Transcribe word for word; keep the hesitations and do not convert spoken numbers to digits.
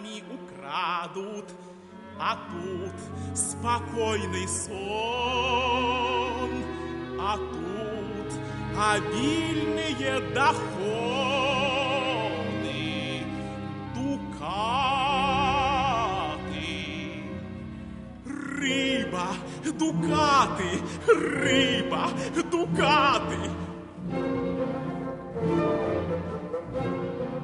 сами украдут. А тут спокойный сон, а тут обильные доходы, дукаты. Рыба, дукаты, рыба, дукаты.